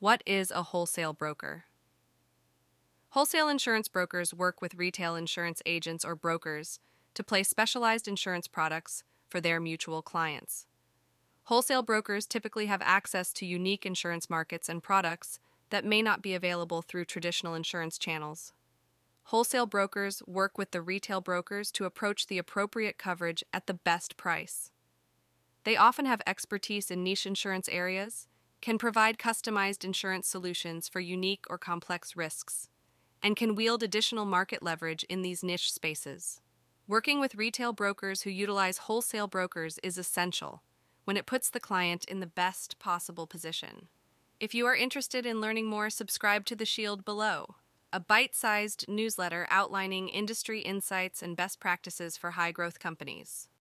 What is a wholesale broker? Wholesale insurance brokers work with retail insurance agents or brokers to place specialized insurance products for their mutual clients. Wholesale brokers typically have access to unique insurance markets and products that may not be available through traditional insurance channels. Wholesale brokers work with the retail brokers to approach the appropriate coverage at the best price. They often have expertise in niche insurance areas, can provide customized insurance solutions for unique or complex risks, and can wield additional market leverage in these niche spaces. Working with retail brokers who utilize wholesale brokers is essential when it puts the client in the best possible position. If you are interested in learning more, subscribe to The Shield below, a bite-sized newsletter outlining industry insights and best practices for high-growth companies.